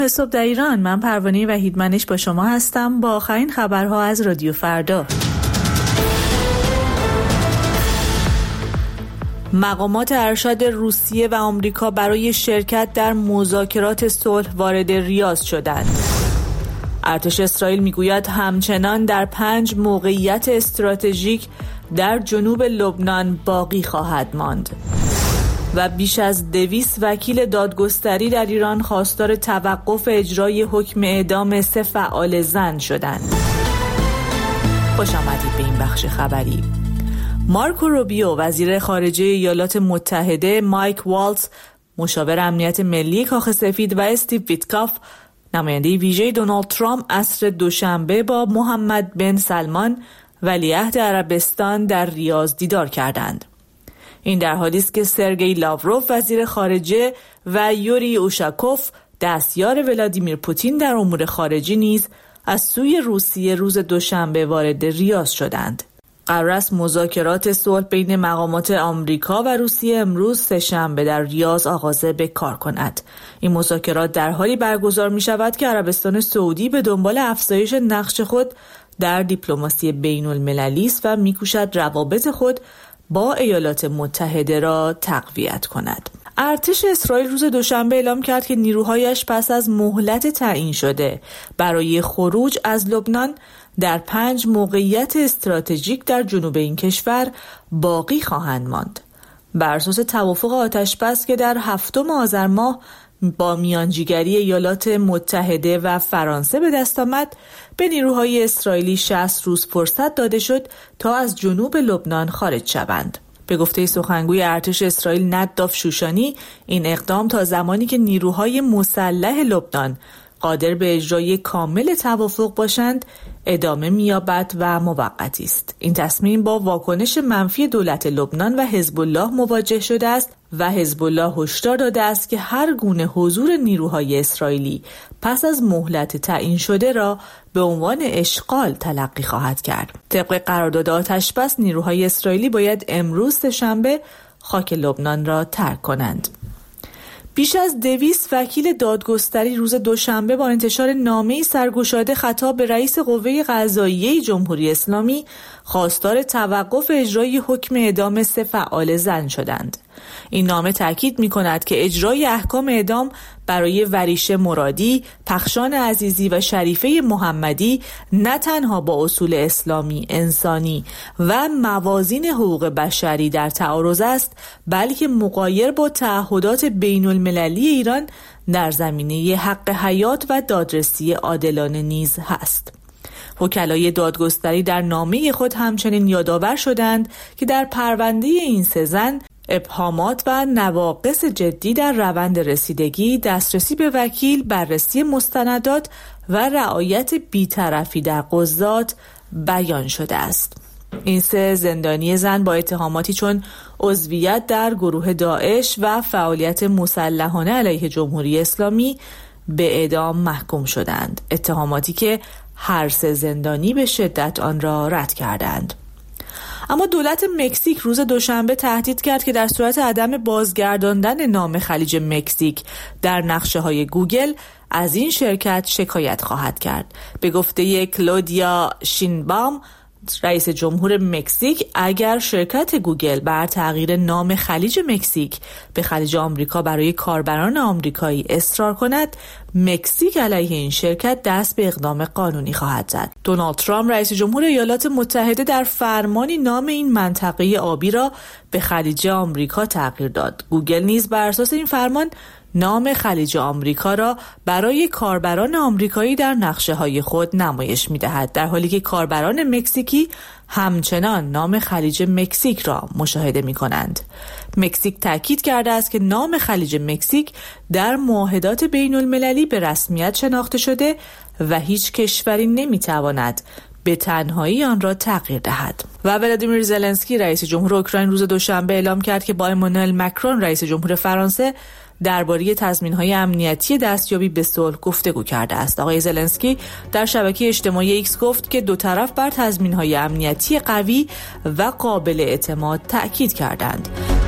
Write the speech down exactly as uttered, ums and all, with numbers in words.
صبح در ایران، من پروانه وحیدمنش با شما هستم با آخرین خبرها از رادیو فردا. مقامات ارشد روسیه و آمریکا برای شرکت در مذاکرات صلح وارد ریاض شدند. ارتش اسرائیل میگوید همچنان در پنج موقعیت استراتژیک در جنوب لبنان باقی خواهد ماند. و بیش از دویست وکیل دادگستری در ایران خواستار توقف اجرای حکم اعدام سه فعال زن شدند. خوش آمدید به این بخش خبری. مارکو روبیو وزیر خارجه ایالات متحده، مایک والتز مشاور امنیت ملی کاخ سفید و استیو ویتکاف نماینده ویژه دونالد ترامپ عصر دوشنبه با محمد بن سلمان ولیعهد عربستان در ریاض دیدار کردند. این در حالی است که سرگئی لاوروف وزیر خارجه و یوری اوشاکوف دستیار ولادیمیر پوتین در امور خارجی نیز از سوی روسیه روز دوشنبه وارد ریاض شدند. قرار است مذاکرات صلح بین مقامات آمریکا و روسیه امروز سه‌شنبه در ریاض آغاز به کار کند. این مذاکرات در حالی برگزار می شود که عربستان سعودی به دنبال افزایش نقش خود در دیپلماسی بین المللی است و می کوشد روابط خود با ایالات متحده را تقویت کند. ارتش اسرائیل روز دوشنبه اعلام کرد که نیروهایش پس از مهلت تعیین شده برای خروج از لبنان در پنج موقعیت استراتژیک در جنوب این کشور باقی خواهند ماند. بر اساس توافق آتش‌بس که در هفتم آذر ماه با میانجیگری ایالات متحده و فرانسه به دست آمد، به نیروهای اسرائیلی شصت روز فرصت داده شد تا از جنوب لبنان خارج شوند. به گفته سخنگوی ارتش اسرائیل نداف شوشانی، این اقدام تا زمانی که نیروهای مسلح لبنان قادر به اجرای کامل توافق باشند ادامه می‌یابد و موقتی است. این تصمیم با واکنش منفی دولت لبنان و حزب الله مواجه شده است و حزب الله هشدار داده است که هر گونه حضور نیروهای اسرائیلی پس از مهلت تعیین شده را به عنوان اشغال تلقی خواهد کرد. طبق قرارداد آتش‌بس نیروهای اسرائیلی باید امروز سه‌شنبه خاک لبنان را ترک کنند. بیش از دویست وکیل دادگستری روز دوشنبه با انتشار نامه‌ای سرگشاده خطاب به رئیس قوه قضاییه جمهوری اسلامی خواستار توقف اجرای حکم اعدام سه فعال زن شدند. این نامه تاکید می‌کند که اجرای احکام اعدام برای وریشه مرادی، پخشان عزیزی و شریفه محمدی نه تنها با اصول اسلامی، انسانی و موازین حقوق بشری در تعارض است، بلکه مغایر با تعهدات بین المللی ایران در زمینه حق حیات و دادرسی عادلانه نیز هست. وکلای دادگستری در نامه خود همچنین یادآور شدند که در پرونده این سه زن ابهامات و نواقص جدی در روند رسیدگی، دسترسی به وکیل، بررسی مستندات و رعایت بی‌طرفی در قضات بیان شده است. این سه زندانی زن با اتهاماتی چون عضویت در گروه داعش و فعالیت مسلحانه علیه جمهوری اسلامی به اعدام محکوم شدند. اتهاماتی که هر سه زندانی به شدت آن را رد کردند. اما دولت مکزیک روز دوشنبه تهدید کرد که در صورت عدم بازگرداندن نام خلیج مکزیک در نقشه‌های گوگل از این شرکت شکایت خواهد کرد. به گفته کلودیا شینبام رئیس جمهور مکزیک، اگر شرکت گوگل بر تغییر نام خلیج مکزیک به خلیج آمریکا برای کاربران آمریکایی اصرار کند، مکزیک علیه این شرکت دست به اقدام قانونی خواهد زد. دونالد ترامپ رئیس جمهور ایالات متحده در فرمانی نام این منطقه آبی را به خلیج آمریکا تغییر داد. گوگل نیز بر اساس این فرمان نام خلیج آمریکا را برای کاربران آمریکایی در نقشه‌های خود نمایش می‌دهد، در حالی که کاربران مکزیکی همچنان نام خلیج مکزیک را مشاهده می‌کنند. مکزیک تاکید کرده است که نام خلیج مکزیک در معاهدات بین المللی به رسمیت شناخته شده و هیچ کشوری نمی‌تواند به تنهایی آن را تغییر دهد. و ولادیمیر زلنسکی رئیس جمهور اوکراین روز دوشنبه اعلام کرد که با امانوئل مکرون رئیس جمهور فرانسه درباره تضمین‌های امنیتی دستیابی به صلح گفتگو کرده است. آقای زلنسکی در شبکه اجتماعی ایکس گفت که دو طرف بر تضمین‌های امنیتی قوی و قابل اعتماد تأکید کردند.